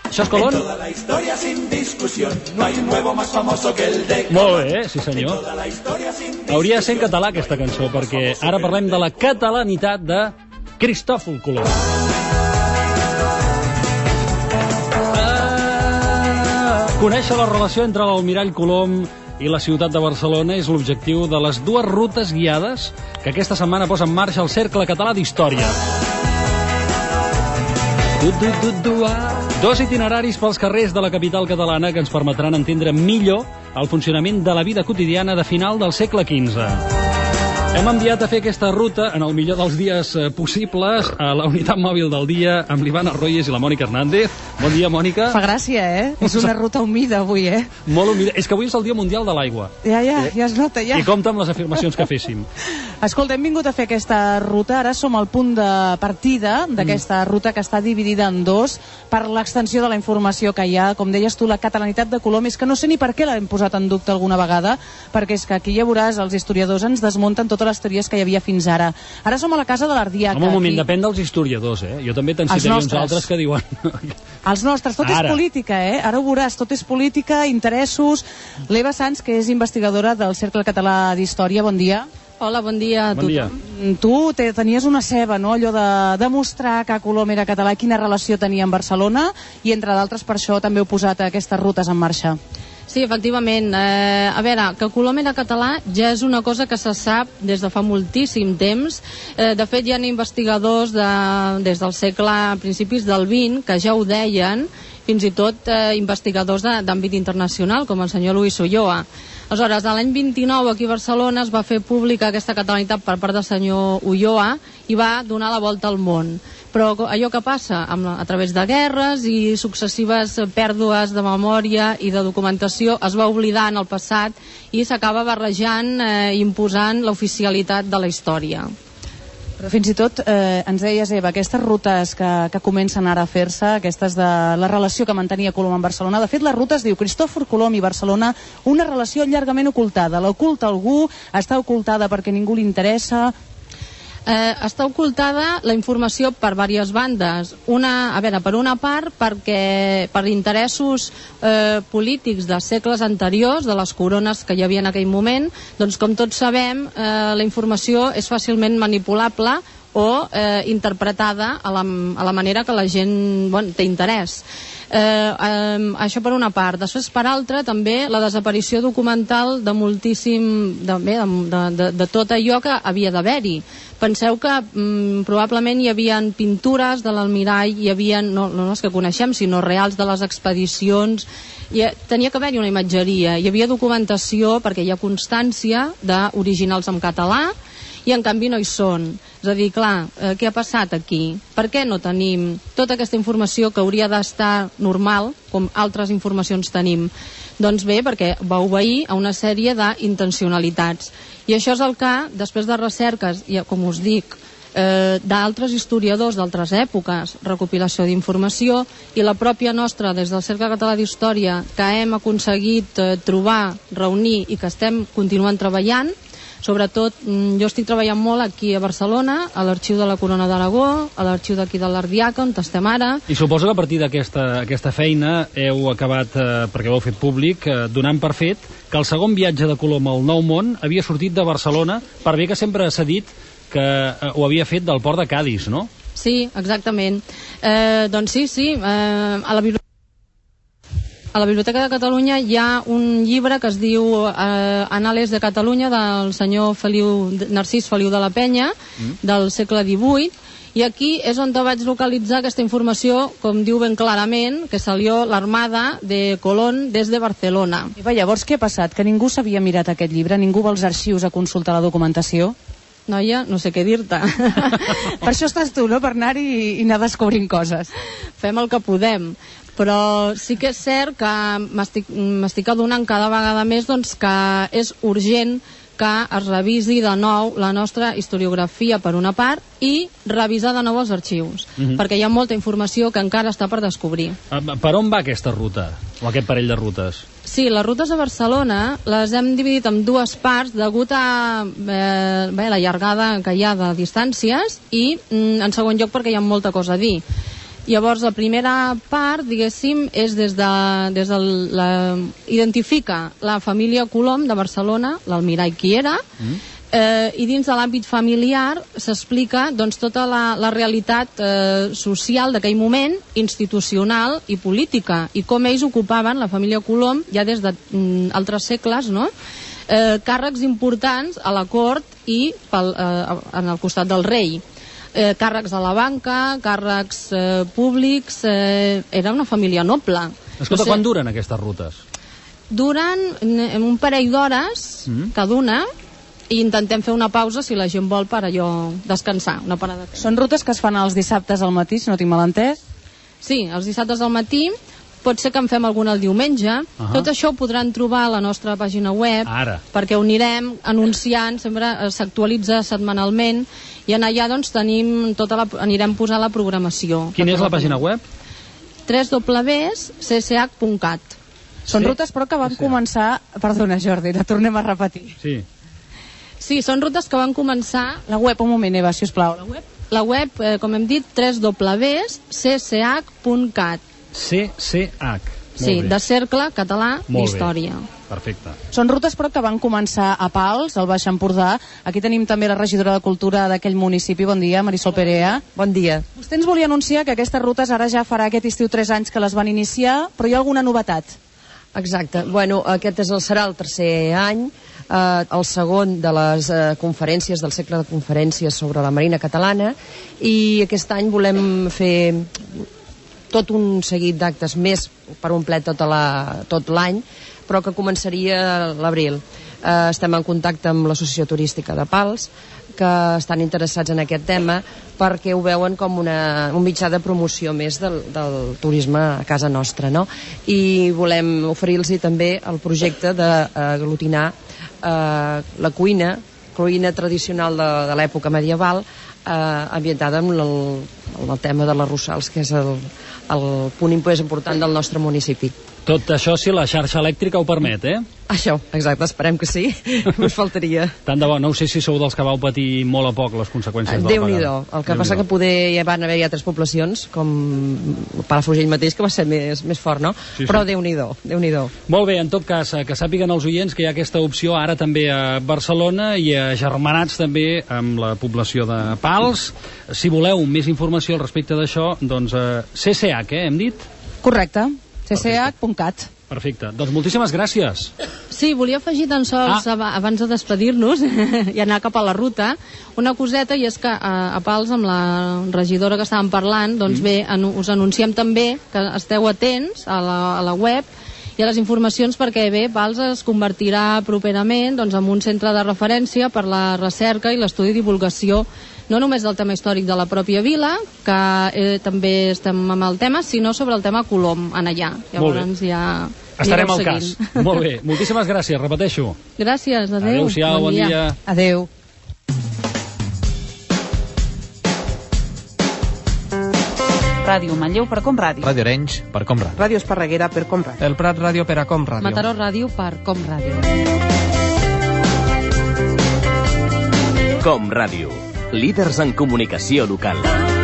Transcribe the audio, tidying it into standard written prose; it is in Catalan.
Això és Colón? Molt bé, sí senyor. Hauria de ser en català aquesta cançó, perquè ara parlem de la catalanitat de Cristòfol Colom. Conèixer la relació entre l'almirall Colom i la ciutat de Barcelona és l'objectiu de les dues rutes guiades que aquesta setmana posa en marxa el Cercle Català d'Història. Dos itineraris pels carrers de la capital catalana que ens permetran entendre millor el funcionament de la vida quotidiana de final del segle XV. Hem enviat a fer aquesta ruta en el millor dels dies possibles a la unitat mòbil del dia amb l'Ivana Royes i la Mònica Hernández. Bon dia, Mònica. Fa gràcia, És una ruta humida avui, Molt humida. És que avui és el Dia Mundial de l'Aigua. Ja es nota, ja. I compta amb les afirmacions que féssim. Escolta, hem vingut a fer aquesta ruta. Ara som al punt de partida d'aquesta ruta que està dividida en dos per l'extensió de la informació que hi ha. Com deies tu, la catalanitat de Colom és que no sé ni per què l'hem posat en dubte alguna vegada, perquè és que aquí ja veuràs, els historiadors ens desmunten totes les teories que hi havia fins ara. Ara som a la casa de l'Ardiaca. Un moment, depèn dels historiadors, Jo també te'n citaré uns altres que diuen... Els nostres, tot és política, Ara ho veuràs, tot és política, interessos. L'Eva Sanz, que és investigadora del Cercle Català d'Història, bon dia. Hola, bon dia a tothom. Tu tenies una ceba, no?, allò de demostrar que Colom era català, quina relació tenia amb Barcelona, i entre d'altres per això també heu posat aquestes rutes en marxa. Sí, efectivament. A veure, que Colom era català ja és una cosa que se sap des de fa moltíssim temps. De fet, hi ha investigadors des del segle, a principis del XX, que ja ho deien, fins i tot investigadors d'àmbit internacional, com el senyor Luis Ulloa. Aleshores, l'any 29 aquí a Barcelona es va fer pública aquesta catalanitat per part del senyor Ulloa i va donar la volta al món. Però allò que passa a través de guerres i successives pèrdues de memòria i de documentació es va oblidar en el passat i s'acaba barrejant i imposant l'oficialitat de la història. Però fins i tot, ens deies, Eva, aquestes rutes que comencen ara a fer-se, aquestes de la relació que mantenia Colom amb Barcelona, de fet la ruta es diu Cristòfor Colom i Barcelona, una relació llargament ocultada. L'oculta algú, està ocultada perquè ningú li interessa... Està ocultada la informació per diverses bandes. Per una part, perquè per interessos polítics de segles anteriors, de les corones que hi havia en aquell moment, doncs com tots sabem, la informació és fàcilment manipulable o interpretada a la manera que la gent té interès. Això per una part. Després, per altra, també la desaparició documental de moltíssim de tot allò que havia d'haver-hi. Penseu que probablement hi havia pintures de l'almirall, hi havia no les que coneixem, sinó reals de les expedicions. Tenia que haver-hi una imatgeria, hi havia documentació perquè hi ha constància d'originals en català i en canvi no hi són. És a dir, clar, què ha passat aquí? Per què no tenim tota aquesta informació que hauria d'estar normal, com altres informacions tenim? Doncs bé, perquè va obeir a una sèrie d'intencionalitats. I això és el que, després de recerques, com us dic, d'altres historiadors d'altres èpoques, recopilació d'informació, i la pròpia nostra, des del Cercle Català d'Història, que hem aconseguit trobar, reunir i que estem continuant treballant. Sobretot, jo estic treballant molt aquí a Barcelona, a l'Arxiu de la Corona d'Aragó, a l'Arxiu d'aquí de l'Ardiaca, on estem ara. I suposo que a partir d'aquesta feina heu acabat, perquè ho heu fet públic, donant per fet que el segon viatge de Colom al Nou Món havia sortit de Barcelona, per bé que sempre s'ha dit que ho havia fet del port de Cadis, no? Sí, exactament. Doncs sí, a la Biblioteca de Catalunya hi ha un llibre que es diu Anales de Catalunya del senyor Narcís Feliu de la Penya, del segle XVIII, i aquí és on vaig localitzar aquesta informació, com diu ben clarament, que salió l'armada de Colón des de Barcelona. Eva, llavors què ha passat? Que ningú s'havia mirat aquest llibre? Ningú va als arxius a consultar la documentació? Noia, no sé què dir-te. Per això estàs tu, no? Per anar-hi i anar descobrint coses. Fem el que podem. Però sí que és cert que m'estic adonant cada vegada més que és urgent que es revisi de nou la nostra historiografia per una part i revisar de nou els arxius, perquè hi ha molta informació que encara està per descobrir. Per on va aquesta ruta, o aquest parell de rutes? Sí, les rutes a Barcelona les hem dividit en dues parts degut a la llargada que hi ha de distàncies i, en segon lloc, perquè hi ha molta cosa a dir. Llavors, la primera part, diguéssim, és identifica la família Colom de Barcelona, l'Almirall qui era, i dins de l'àmbit familiar s'explica doncs, tota la realitat social d'aquell moment, institucional i política, i com ells ocupaven, la família Colom, ja des d'altres segles, no? Càrrecs importants a la cort i en el costat del rei. Càrrecs a la banca, càrrecs públics, era una família noble. Escolta, quan duren aquestes rutes? Duren un parell d'hores cada una, i intentem fer una pausa si la gent vol per allò descansar, una parada. Són rutes que es fan els dissabtes al matí, si no tinc mal entès? Sí, els dissabtes al matí, pot ser que en fem alguna el diumenge. Tot això ho podran trobar a la nostra pàgina web, perquè ho anirem anunciant, sempre s'actualitza setmanalment, i en allà doncs anirem posant la programació. Quina és la pàgina web? www.cch.cat. Són rutes però que van començar... Perdona, Jordi, la tornem a repetir. Sí, són rutes que van començar... La web, un moment, Eva, sisplau. La web, com hem dit, www.cch.cat. CCH. Sí, de Cercle Català d'Història. Perfecte. Són rutes però que van començar a Pals, al Baix Empordà. Aquí tenim també la regidora de Cultura d'aquell municipi. Bon dia, Marisol Perea. Bon dia. Vostè ens volia anunciar que aquestes rutes ara ja farà aquest estiu 3 anys que les van iniciar, però hi ha alguna novetat? Exacte. Bueno, aquest serà el tercer any, el segon de les conferències, del cicle de conferències sobre la Marina catalana, i aquest any volem fer tot un seguit d'actes més per un ple tot l'any, però que començaria a l'abril. Estem en contacte amb l'Associació Turística de Pals, que estan interessats en aquest tema perquè ho veuen com un mitjà de promoció més del turisme a casa nostra, no? I volem oferir-los també el projecte d'aglutinar la cuina tradicional de l'època medieval, ambientada amb el tema de les Rossals, que és el punt més important del nostre municipi. Tot això si la xarxa elèctrica ho permet, Això, exacte, esperem que sí. Us faltaria. Tant de bo, no sé si sou dels que vau patir molt a poc les conseqüències de la vegada. Déu-n'hi-do. El que passa que poder ja van haver altres poblacions, com Palafrugell mateix, que va ser més fort, no? Sí. Però Déu-n'hi-do. Molt bé, en tot cas, que sàpiguen els oients que hi ha aquesta opció ara també a Barcelona i agermanats també amb la població de Pals. Si voleu més informació al respecte d'això, doncs CCH, hem dit? Correcte. cch.cat. Perfecte. Doncs moltíssimes gràcies. Sí, volia afegir tan sols, abans de despedir-nos i anar cap a la ruta, una coseta, i és que a Pals, amb la regidora que estàvem parlant, doncs bé, us anunciem també que esteu atents a la web i a les informacions, perquè bé, Pals es convertirà properament doncs, en un centre de referència per la recerca i l'estudi i divulgació, no només del tema històric de la pròpia vila, que també estem amb el tema, sinó sobre el tema Colom, en allà. Llavors ja estarem al cas. Molt bé, moltíssimes gràcies, repeteixo. Gràcies, adéu. Adéu-siau, bon dia. Adéu. Ràdio Manlleu per Com Ràdio. Ràdio Arenys per Com Ràdio. Ràdio Esparreguera per Com Ràdio. El Prat Ràdio per a Com Ràdio. Mataró Ràdio per Com Ràdio. Com Ràdio, líders en comunicació local.